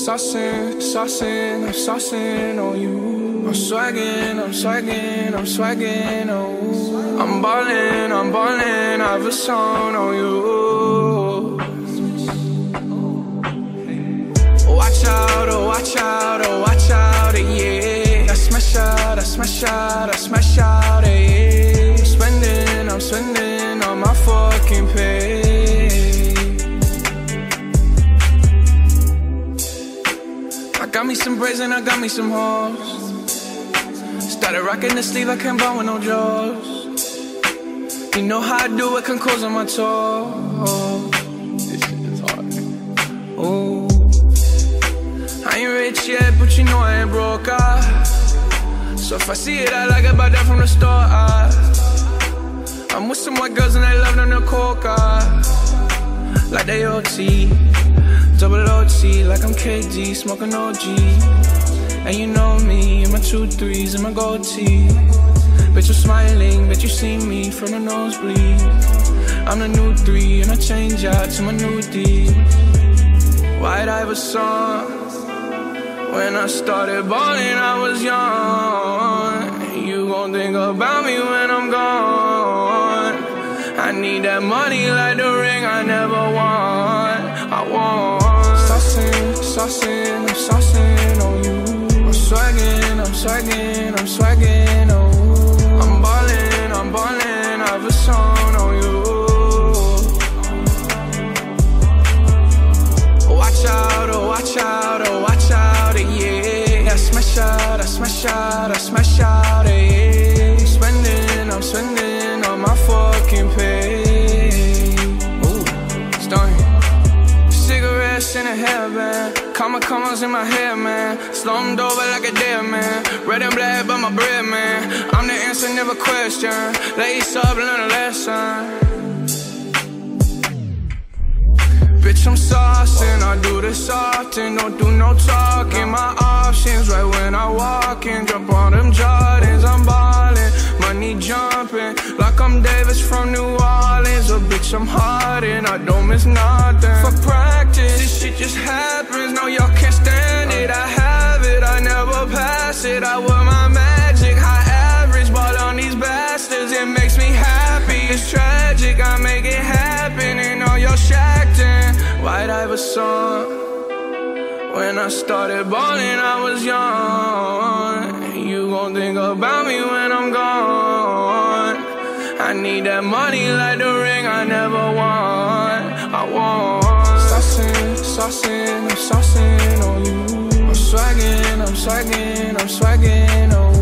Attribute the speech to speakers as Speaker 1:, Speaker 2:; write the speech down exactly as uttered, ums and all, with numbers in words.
Speaker 1: saucing, saucing, I'm saucing on you. I'm swagging, I'm swagging, I'm swagging, oh. I'm ballin', I'm ballin', I have a song on you. Watch out, oh watch out, oh watch out, yeah. I smash out, I smash out, I smash out, yeah. I'm spending, I'm spending on my fucking pay. I got me some braids and I got me some hoes. Started rocking the sleeve, I can't buy with no jaws. You know how I do it, can close on my toes. This shit is hard. Ooh. I ain't rich yet, but you know I ain't broke, ah. So if I see it, I like it, buy that from the store, ah. I'm with some white girls and they love them to coca, like they O T, double O T, like I'm K G, smoking O G. And you know me, and my two threes and my gold tee. Bet you're smiling, bet you see me from the nosebleed. I'm the new three, and I change out to my new D. White Iverson. When I started balling, I was young. You gon' think about me when I'm gone. I need that money like the ring I never won. I want saucing, saucing, I'm saucing on you. I'm swagging, I'm swagging, I'm swagging, oh. I'm ballin', I'm ballin', I have a song on you. Watch out, oh watch out, oh watch out, yeah. I smash out, I smash out, I smash out, yeah. I'm spending, I'm spending on my fucking pay. Ooh, stunning. Cigarettes in a hairband, comma commas in my hair, man. Slumped over like a dead man. Red and black, but my bread, man. I'm the answer, never question. Lace up, learn a lesson. Bitch, I'm saucing, I do this often. Don't do no talking, my options right when I walk in. Jump on them Jordans, I'm ballin'. Money jumping, like I'm Davis from New Orleans. Oh bitch, I'm hard and I don't miss nothing. For practice, this shit just happens. No, y'all can't stand it, I have it, I never pass it. I wear my magic, high average, ball on these bastards. It makes me happy, it's tragic, I make it happen. And all y'all shacked in White Iverson. When I started balling, I was young. You gon' think about me when I'm gone. I need that money like the ring I never won. I want saucing, saucing, I'm saucing on you. I'm swagging, I'm swagging, I'm swagging on you.